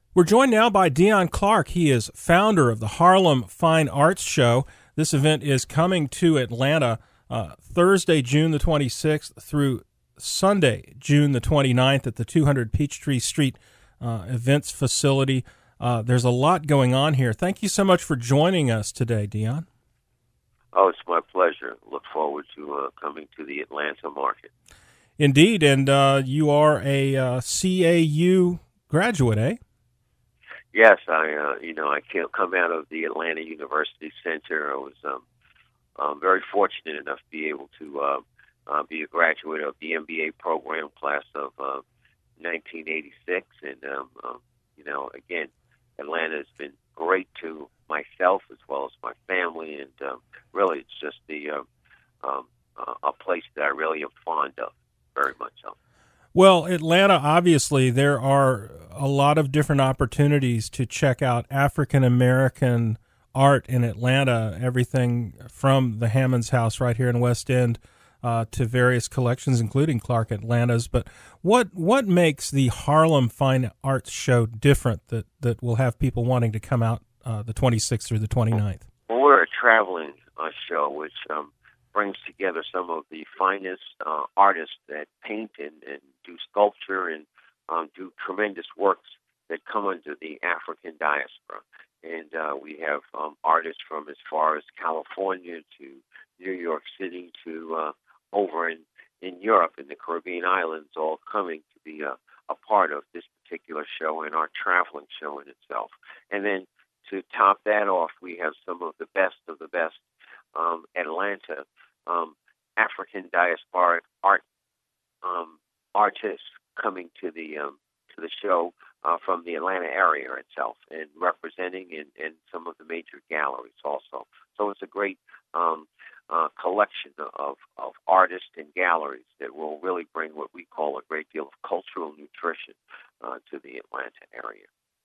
We're joined now by Dion Clark. He is founder of the Harlem Fine Arts Show. This event is coming to Atlanta Thursday, June the 26th through Sunday, June the 29th at the 200 Peachtree Street Events Facility. There's a lot going on here. Thank you so much for joining us today, Dion. Oh, it's my pleasure. Look forward to coming to the Atlanta market. Indeed, and you are a CAU graduate, eh? Yes, I can't come out of the Atlanta University Center. I was very fortunate enough to be able to be a graduate of the MBA program class of 1986, and again, Atlanta has been great to myself as well as my family, and really, it's just a place that I really am fond of, very much so. Well, Atlanta, obviously, there are a lot of different opportunities to check out African-American art in Atlanta, everything from the Hammond's House right here in West End to various collections, including Clark Atlanta's. But what makes the Harlem Fine Arts Show different that will have people wanting to come out the 26th through the 29th? Well, we're a traveling show, which brings together some of the finest artists that paint and do sculpture and do tremendous works that come under the African diaspora. And we have artists from as far as California to New York City to over in Europe and the Caribbean islands, all coming to be a part of this particular show and our traveling show in itself. And then to top that off, we have some of the best Atlanta African diasporic artists coming to the show from the Atlanta area itself and representing in some of the major galleries also. So it's a great collection of artists and galleries that will really bring what we call a great deal of cultural nutrition to the Atlanta area.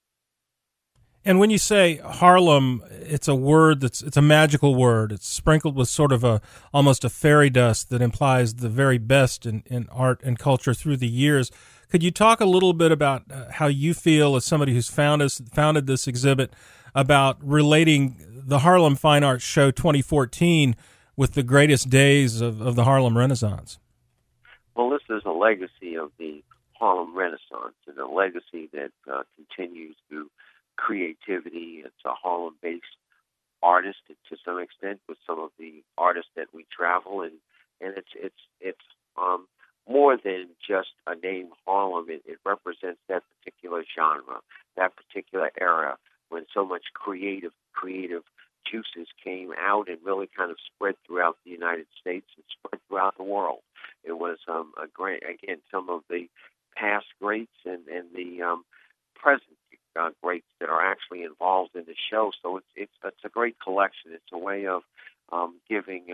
And when you say Harlem, it's a word it's a magical word. It's sprinkled with sort of almost a fairy dust that implies the very best in art and culture through the years. Could you talk a little bit about how you feel as somebody who's founded this exhibit about relating the Harlem Fine Arts Show 2014 with the greatest days of the Harlem Renaissance? Well, this is a legacy of the Harlem Renaissance and a legacy that continues through creativity. It's a Harlem-based artist to some extent with some of the artists that we travel, and it's more than just a name Harlem. It represents that particular genre, that particular era when so much creative juices came out and really kind of spread throughout the United States and spread throughout the world. It was a great, again, some of the past greats and the present greats that are actually involved in the show. So it's a great collection. It's a way of giving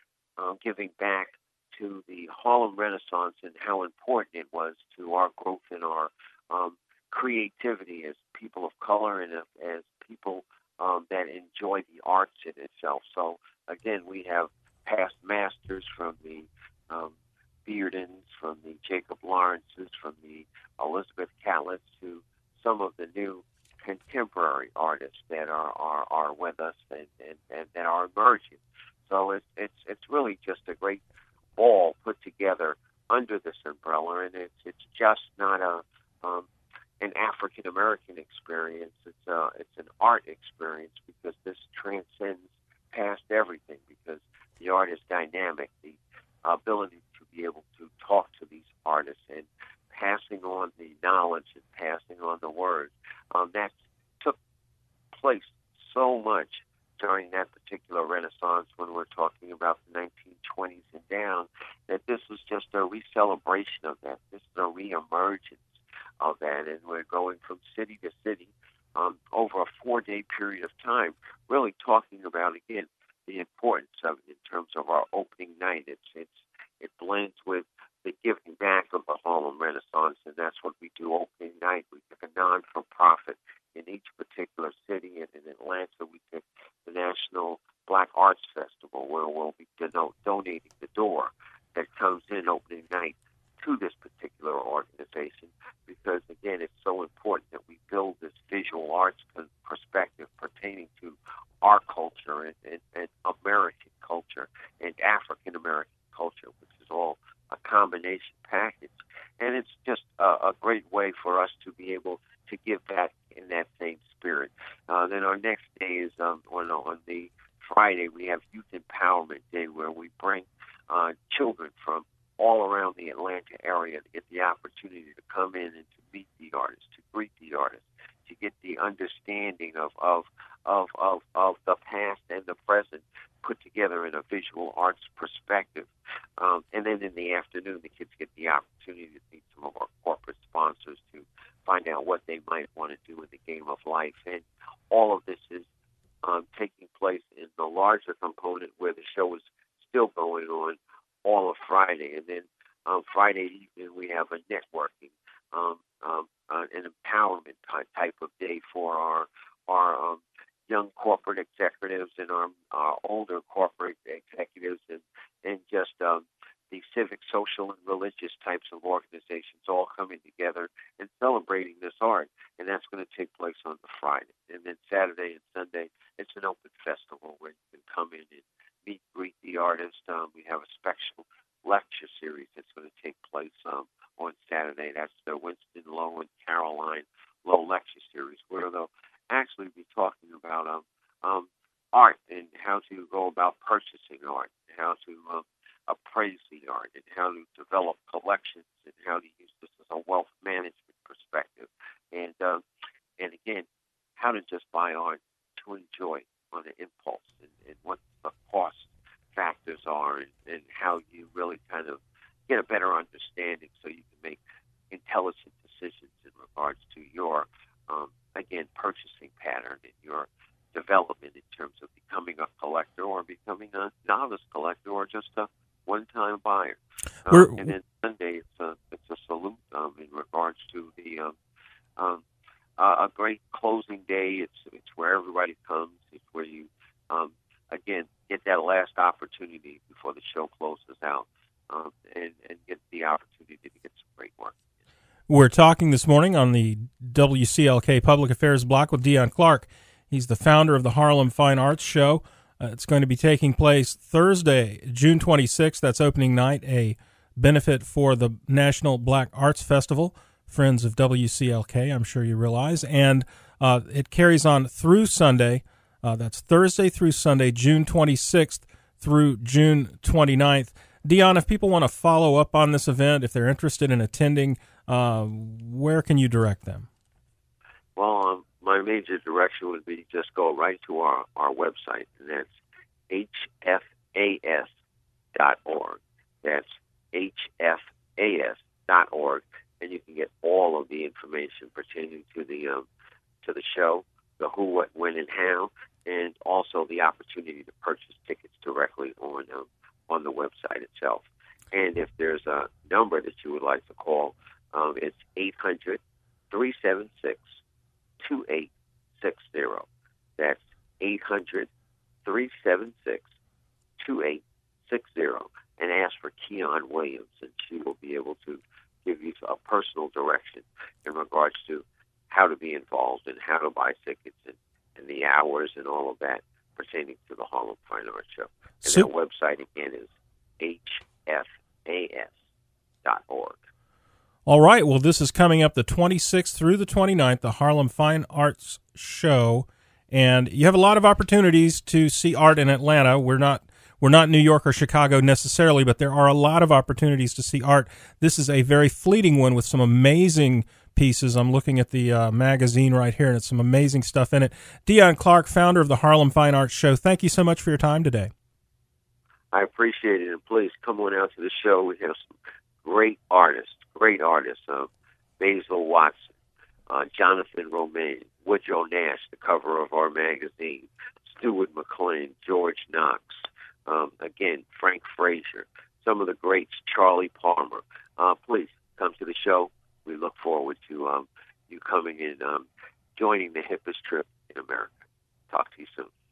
back to the Harlem Renaissance and how important it was to our growth and our creativity as people of color and as people that enjoy the arts in itself. So again, we have past masters from the Beardens, from the Jacob Lawrences, from the Elizabeth Catletts, to some of the new contemporary artists that are with us and that are emerging. So it's really just a great ball put together under this umbrella, and it's just not an African American experience. It's an art experience because this transcends past everything. Because the art is dynamic, the ability to be able to talk to these artists and passing on the knowledge and passing on the word. That took place so much during that particular Renaissance when we're talking about the 1920s and down, that this was just a re-celebration of that. This is a re-emergence of that, and we're going from city to city over a 4-day period of time, really talking about, again, the importance of it in terms of our opening night. It blends with the giving back of the Harlem Renaissance, and that's what we do opening night. We pick a non-for-profit in each particular city, and in Atlanta we pick the National Black Arts Festival, where we'll be donating the door that comes in opening night to this particular organization, because again, it's so important that we build build this visual arts perspective pertaining to our culture and American culture and African American culture, which is all a combination package. And it's just a great way for us to be able to give back in that same spirit. Then our next day is on the Friday, we have Youth Empowerment Day, where we bring children from all around the Atlanta area to get the opportunity to come in and to meet the artists, to greet the artists, to get the understanding of the past and the present put together in a visual arts perspective. And then in the afternoon, the kids get the opportunity to meet some of our corporate sponsors to find out what they might want to do in the game of life. And all of this is taking place in the larger component where the show is still going on all of Friday. And then Friday evening, we have a networking, an empowerment type of day for our young corporate executives and our older corporate executives and just the civic, social, and religious types of organizations all coming together and celebrating this art. And that's going to take place on the Friday. And then Saturday and Sunday, it's an open festival where you can come in and meet, greet the artist. We have a special lecture series that's going to take place on Saturday. That's the Winston Lowe and Caroline Lowe lecture series, where they'll actually be talking about art and how to go about purchasing art, and how to appraise the art, and how to develop collections, and how to use this as a wealth management perspective, and again, how to just buy art to enjoy on an impulse, and what the cost factors are, and how you really kind of get a better understanding so you can make intelligent decisions in regards to your again, purchasing pattern and your development in terms of becoming a collector or becoming a novice collector or just a one-time buyer. And then Sunday, it's a salute in regards to the a great closing day. It's where everybody comes. It's where you again get that last opportunity before the show closes out, and get the opportunity to get some great work. We're talking this morning on the WCLK Public Affairs Block with Dion Clark. He's the founder of the Harlem Fine Arts Show. It's going to be taking place Thursday, June 26th. That's opening night, a benefit for the National Black Arts Festival, Friends of WCLK, I'm sure you realize. And it carries on through Sunday. That's Thursday through Sunday, June 26th through June 29th. Dion, if people want to follow up on this event, if they're interested in attending, where can you direct them? Well, my major direction would be just go right to our website, and that's hfas.org. That's hfas.org, and you can get all of the information pertaining to the show, the who, what, when, and how, and also the opportunity to purchase tickets directly on the website itself. And if there's a number that you would like to call, it's 800-376-2860. That's 800-376-2860. And ask for Keon Williams, and she will be able to give you a personal direction in regards to how to be involved and how to buy tickets and the hours and all of that pertaining to the Harlem Fine Arts Show. And that website, again, is hfas.org. All right. Well, this is coming up the 26th through the 29th, the Harlem Fine Arts Show. And you have a lot of opportunities to see art in Atlanta. We're not New York or Chicago necessarily, but there are a lot of opportunities to see art. This is a very fleeting one with some amazing pieces. I'm looking at the magazine right here, and it's some amazing stuff in it. Dion Clark, founder of the Harlem Fine Arts Show, thank you so much for your time today. I appreciate it, and please come on out to the show. We have some great artists. Basil Watson, Jonathan Romaine, Woodrow Nash, the cover of our magazine, Stuart McLean, George Knox, again, Frank Frazier, some of the greats, Charlie Palmer. Please come to the show. We look forward to you coming and joining the hippest trip in America. Talk to you soon.